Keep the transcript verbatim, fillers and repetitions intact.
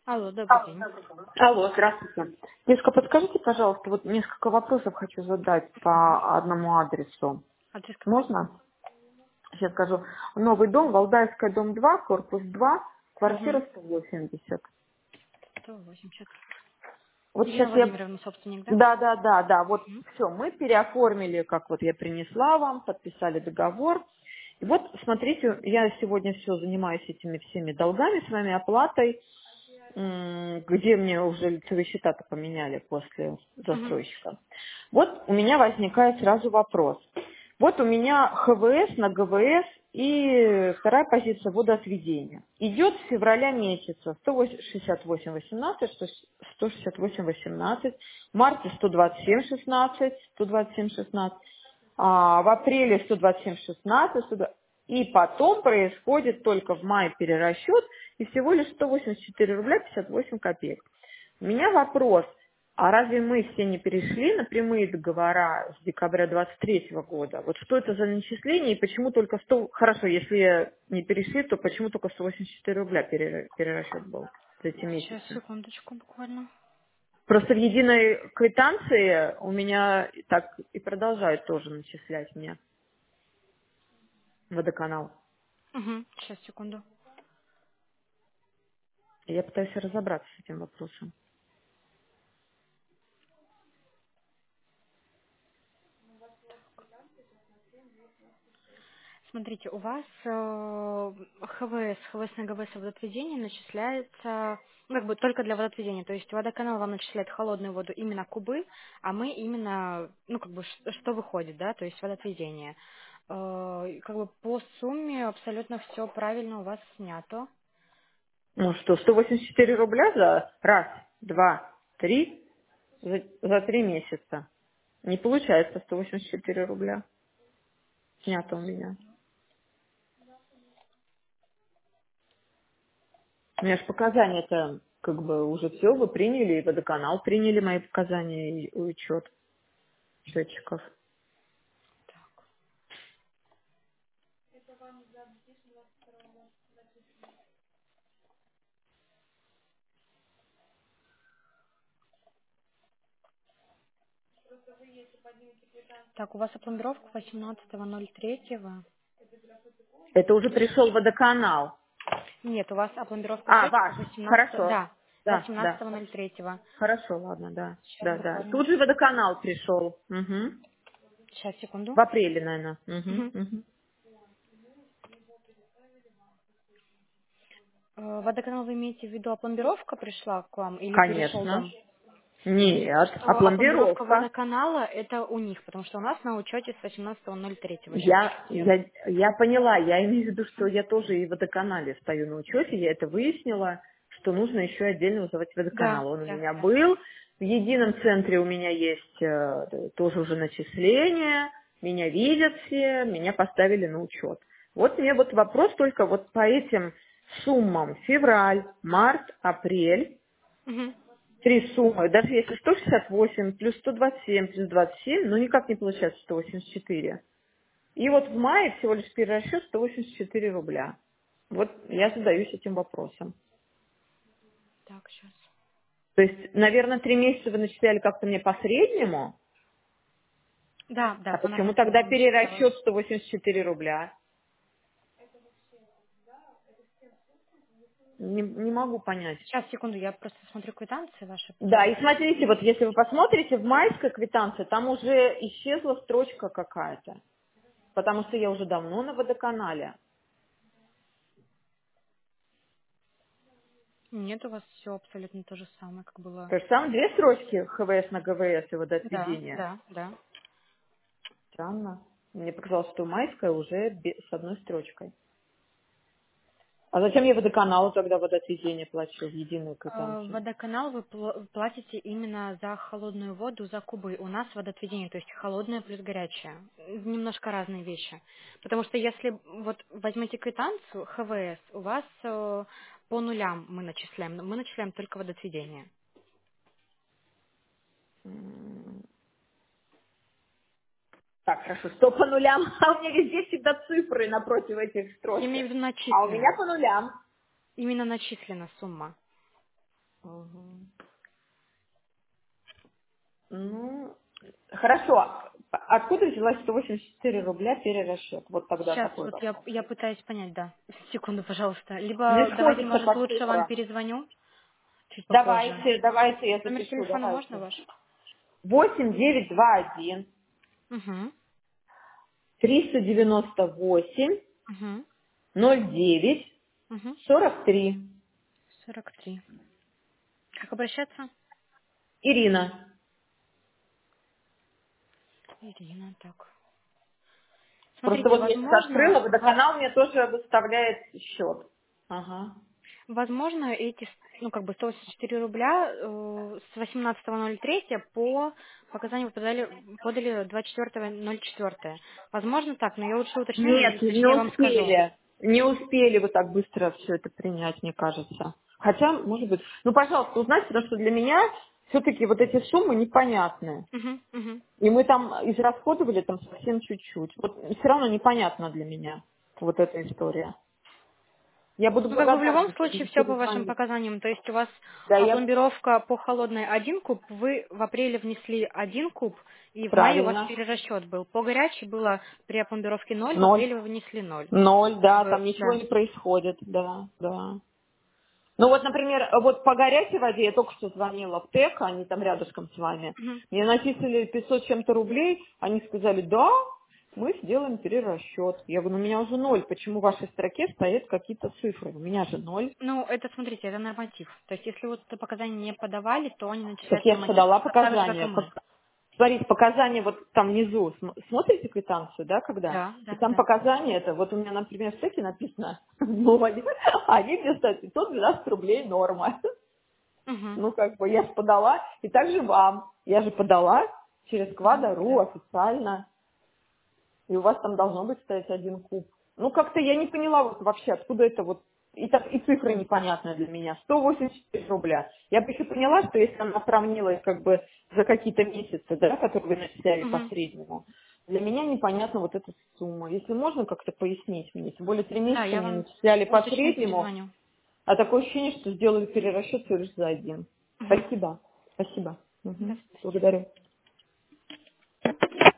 Алло, добрый день. Алло, здравствуйте. Девушка, подскажите, пожалуйста, вот несколько вопросов хочу задать по одному адресу. Адрес какой? Можно? Сейчас скажу. Новый дом, Валдаевская, дом два, корпус два, Угу. квартира сто восемьдесят. сто восемьдесят. Вот Елена сейчас я... Владимировна, собственник, да? Да, да, да, да, вот Мгм. все, мы переоформили, как вот я принесла вам, подписали договор. И вот, смотрите, я сегодня все занимаюсь этими всеми долгами с вами, оплатой. М, где мне уже лицевые счета-то поменяли после Мгм. застройщика. Вот у меня возникает сразу вопрос. Вот у меня ХВС на ГВС и вторая позиция водоотведения. Идет с февраля месяца сто шестьдесят восемь восемнадцать, сто шестьдесят восемь восемнадцать, в марте сто двадцать семь шестнадцать, сто двадцать семь шестнадцать, а в апреле сто двадцать семь шестнадцать, и потом происходит только в мае перерасчет и всего лишь сто восемьдесят четыре рубля пятьдесят восемь копеек. У меня вопрос, а разве мы все не перешли на прямые договора с декабря двадцать третьего года? Вот что это за начисление и почему только сто... Хорошо, если не перешли, то почему только сто восемьдесят четыре рубля перера- перерасчет был за эти Сейчас, месяцы? секундочку буквально. Просто в единой квитанции у меня и так и продолжают тоже начислять мне водоканал. Угу. Сейчас, секунду. Я пытаюсь разобраться с этим вопросом. Смотрите, у вас э, ХВС, ХВС на ГВС водоотведение начисляется, ну, как бы только для водоотведения. То есть водоканал вам начисляет холодную воду именно кубы, а мы именно, ну, как бы, ш- что выходит, да, то есть водоотведение. Э, как бы по сумме абсолютно все правильно у вас снято. Ну что, сто восемьдесят четыре рубля за раз, два, три, за, за три месяца. Не получается сто восемьдесят четыре рубля. Снято у меня. У меня же показания-то как бы уже все, вы приняли, и водоканал приняли мои показания и учет счетчиков. Так, у вас опломбировка восемнадцатого ноль третьего. Это уже пришел водоканал. Нет, у вас опломбировка А, счетчика ваш. восемнадцатого, Хорошо. да, Да, да. восемнадцатого ноль третьего. Хорошо, ладно, да. Сейчас Да, да. буквально. Тут же водоканал пришел. Угу. Сейчас, секунду. В апреле, наверное. Угу, Мгм. угу. Э, Водоканал, вы имеете в виду, опломбировка пришла к вам или перешел Конечно. дом? Нет, Э, а Опломбировка пломбировка. водоканала это у них, потому что у нас на учете с восемнадцатого ноль третьего Я, счетчик идет. я, я поняла, я имею в виду, что я тоже и в водоканале стою на учете, я это выяснила, что нужно еще отдельно вызывать Да, водоканал. Он у да, меня да. был, в едином центре у меня есть э, тоже уже начисление, меня видят все, меня поставили на учет. Вот мне вот вопрос только вот по этим суммам: февраль, март, апрель. Мгм. Три суммы, даже если сто шестьдесят восемь плюс сто двадцать семь плюс двадцать семь, ну никак не получается сто восемьдесят четыре. И вот в мае всего лишь перерасчет сто восемьдесят четыре рубля. Вот я задаюсь этим вопросом. Так, сейчас. То есть, наверное, три месяца вы начисляли как-то мне по среднему, Да, да, а по почему нашему тогда начислялось. перерасчет сто восемьдесят четыре рубля? Не, не могу понять. Сейчас, секунду, я просто смотрю квитанции ваши, Да, потому и что... смотрите, вот если вы посмотрите в майской квитанции, там уже исчезла строчка какая-то, потому что я уже давно на водоканале. Нет, у вас все абсолютно то же самое, как было. То есть там две строчки ХВС на ГВС и Да, водоотведение. да, да. Странно. Мне показалось, что майская уже бе- с одной строчкой. А зачем я водоканалу тогда водоотведение плачу в единую Э, квитанцию? Водоканал вы пл- платите именно за холодную воду, за кубы. У нас водоотведение, то есть холодное плюс горячее. Немножко разные вещи. Потому что если вот возьмете квитанцию ХВС, у вас э, по нулям мы начисляем. но Мы начисляем только водоотведение. М, Так, хорошо, сто по нулям. А у меня везде всегда цифры напротив этих Я строчек. имею в виду А у меня начислено. по нулям. Именно начислена сумма. Ага. Ну, хорошо. Откуда взялась сто восемьдесят четыре рубля перерасчет? Вот тогда Сейчас такой вот я, вопрос. я пытаюсь понять, да. Секунду, пожалуйста. Не Либо давайте, сходится может, по лучше вам цифрам. перезвоню чуть попозже. Давайте, давайте, я Номер запишу, телефона можно давайте. ваш? восемь девять два один Угу. триста девяносто восемь Угу. ноль девять Угу. сорок три. сорок три. Как обращаться? Ирина. Ирина, так. Просто Смотрите, вот я сейчас возможно, открыла, во- водоканал мне тоже выставляет счет. Ага. возможно, эти, ну, как бы сто восемьдесят четыре рубля э, с восемнадцатого ноль третьего по показанию вы подали, подали двадцать четвёртого ноль четвёртого. Возможно так, но я лучше уточню и Нет, не точнее вам скажу. успели. Не успели вы так быстро все это принять, мне кажется. Хотя, может быть... Ну, пожалуйста, узнайте, потому что для меня все-таки вот эти суммы непонятные. Угу, угу. И мы там израсходовали там совсем чуть-чуть. Вот все равно непонятно для меня вот эта история. Я буду Ну, как бы в благодарна, любом если случае вы все по вашим перезвоните. показаниям. То есть у вас Да, я... опломбировка по холодной один куб, вы в апреле внесли один куб, и в мае у вас Правильно. перерасчет был. По горячей было при опломбировке ноль, в Ноль. апреле вы внесли ноль. Ноль, Как да, бы, там ничего да. не происходит, да, да. Ну вот, например, вот по горячей воде я только что звонила в ТЭК, они там рядышком с вами. Мгм. Мне начислили пятьсот чем-то рублей, они сказали, да, мы сделаем перерасчет. Я говорю, ну у меня уже ноль, почему в вашей строке стоят какие-то цифры? У меня же ноль. Ну, это, смотрите, это норматив. То есть, если вот это показания не подавали, то они Так начисляют я же норматив, подала ка- так же, как и показания. мы. Пок- Смотрите, показания вот там внизу, см- смотрите квитанцию, да, когда? Да, И да, там да. показания, это вот у меня, например, в стеке написано ноль, а они мне ставят пятьсот двенадцать рублей норма. Угу. Ну, как бы я же подала, и также вам. Я же подала через Угу. Квада.ру Да. официально, и у вас там должно быть стоять один куб. Ну, как-то я не поняла вот вообще, откуда это вот, и, так, и цифры непонятные для меня. сто восемьдесят четыре рубля. Я бы еще поняла, что если она сравнила их как бы за какие-то месяцы, да, которые вы начисляли по Угу. среднему, для меня непонятна вот эта сумма. Если можно как-то пояснить мне, тем более три Да, месяца я мне вам начисляли по уточню и среднему, перезвоню. а такое ощущение, что сделали перерасчет всего лишь за один. Угу. Спасибо. Спасибо. Да, Мгм. спасибо. Благодарю.